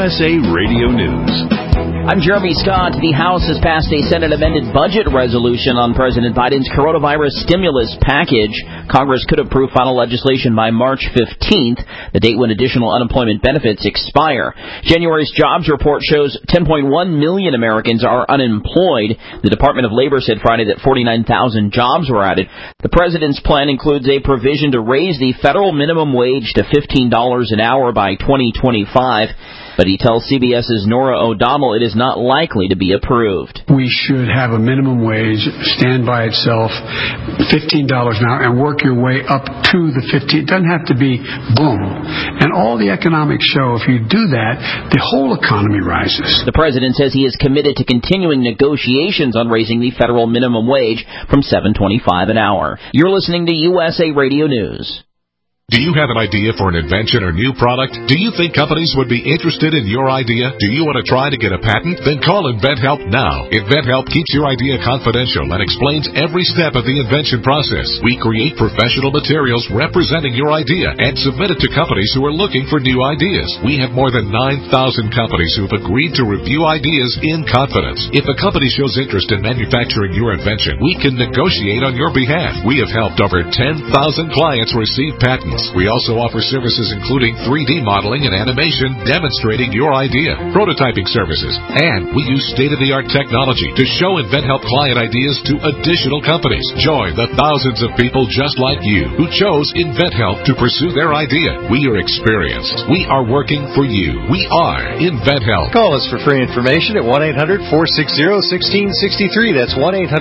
USA Radio News. I'm Jeremy Scott. The House has passed a Senate-amended budget resolution on President Biden's coronavirus stimulus package. Congress could approve final legislation by March 15th, the date when additional unemployment benefits expire. January's jobs report shows 10.1 million Americans are unemployed. The Department of Labor said Friday that 49,000 jobs were added. The president's plan includes a provision to raise the federal minimum wage to $15 an hour by 2025. But he tells CBS's Nora O'Donnell it is not likely to be approved. We should have a minimum wage stand by itself, $15 an hour, and work your way up to the 15. It doesn't have to be boom. And all the economics show if you do that, the whole economy rises. The president says he is committed to continuing negotiations on raising the federal minimum wage from $7.25 an hour. You're listening to USA Radio News. Do you have an idea for an invention or new product? Do you think companies would be interested in your idea? Do you want to try to get a patent? Then call InventHelp now. InventHelp keeps your idea confidential and explains every step of the invention process. We create professional materials representing your idea and submit it to companies who are looking for new ideas. We have more than 9,000 companies who have agreed to review ideas in confidence. If a company shows interest in manufacturing your invention, we can negotiate on your behalf. We have helped over 10,000 clients receive patents. We also offer services including 3D modeling and animation demonstrating your idea, prototyping services, and we use state-of-the-art technology to show InventHelp client ideas to additional companies. Join the thousands of people just like you who chose InventHelp to pursue their idea. We are experienced. We are working for you. We are InventHelp. Call us for free information at 1-800-460-1663. That's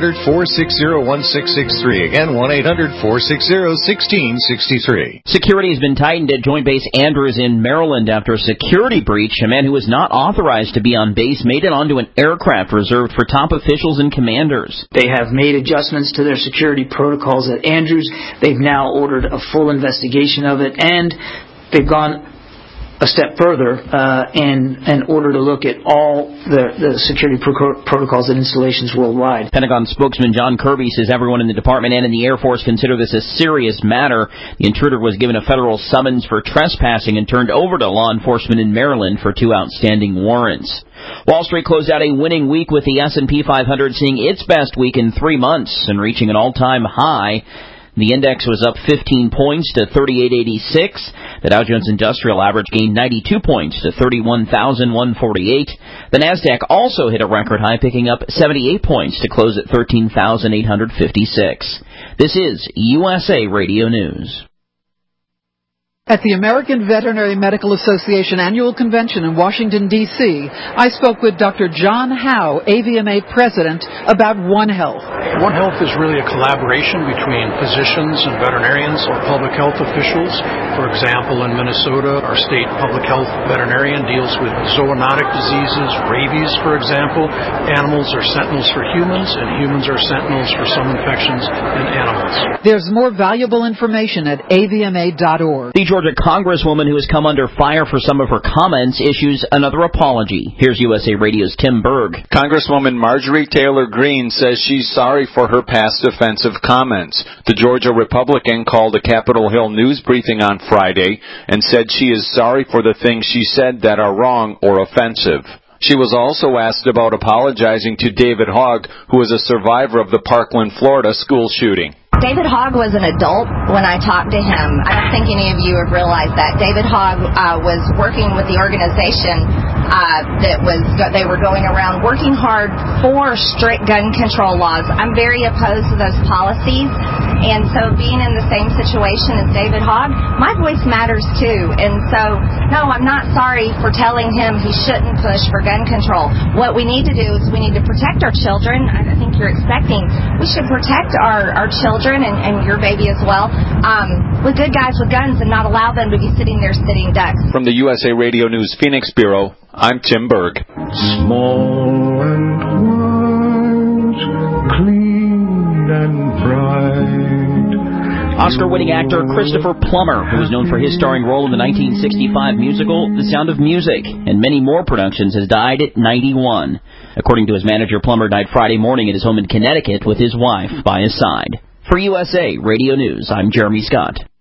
1-800-460-1663. Again, 1-800-460-1663. Security has been tightened at Joint Base Andrews in Maryland after a security breach. A man who was not authorized to be on base made it onto an aircraft reserved for top officials and commanders. They have made adjustments to their security protocols at Andrews. They've now ordered a full investigation of it, and they've gone a step further in order to look at all the security protocols and installations worldwide. Pentagon spokesman John Kirby says everyone in the department and in the Air Force consider this a serious matter. The intruder was given a federal summons for trespassing and turned over to law enforcement in Maryland for 2 outstanding warrants. Wall Street closed out a winning week with the S&P 500 seeing its best week in 3 months and reaching an all-time high. The index was up 15 points to 3886. The Dow Jones Industrial Average gained 92 points to 31,148. The Nasdaq also hit a record high, picking up 78 points to close at 13,856. This is USA Radio News. At the American Veterinary Medical Association Annual Convention in Washington, D.C., I spoke with Dr. John Howe, AVMA President, about One Health. One Health is really a collaboration between physicians and veterinarians or public health officials. For example, in Minnesota, our state public health veterinarian deals with zoonotic diseases, rabies, for example. Animals are sentinels for humans, and humans are sentinels for some infections in animals. There's more valuable information at avma.org. The Georgia Congresswoman who has come under fire for some of her comments issues another apology. Here's USA Radio's Tim Berg. Congresswoman Marjorie Taylor Greene says she's sorry for her past offensive comments. The Georgia Republican called a Capitol Hill news briefing on Friday and said she is sorry for the things she said that are wrong or offensive. She was also asked about apologizing to David Hogg, who is a survivor of the Parkland, Florida school shooting. David Hogg was an adult when I talked to him. I don't think any of you have realized that. David Hogg was working with the organization they were going around working hard for strict gun control laws. I'm very opposed to those policies, and so being in the same situation as David Hogg, my voice matters too. And so, no, I'm not sorry for telling him he shouldn't push for gun control. What we need to do is we need to protect our children. I think you're expecting we should protect our children and your baby as well with good guys with guns and not allow them to be sitting there sitting ducks. From the USA Radio News Phoenix Bureau, I'm Tim Berg. Small and white, clean and bright. Oscar-winning actor Christopher Plummer, who was known for his starring role in the 1965 musical The Sound of Music and many more productions, has died at 91. According to his manager, Plummer died Friday morning at his home in Connecticut with his wife by his side. For USA Radio News, I'm Jeremy Scott.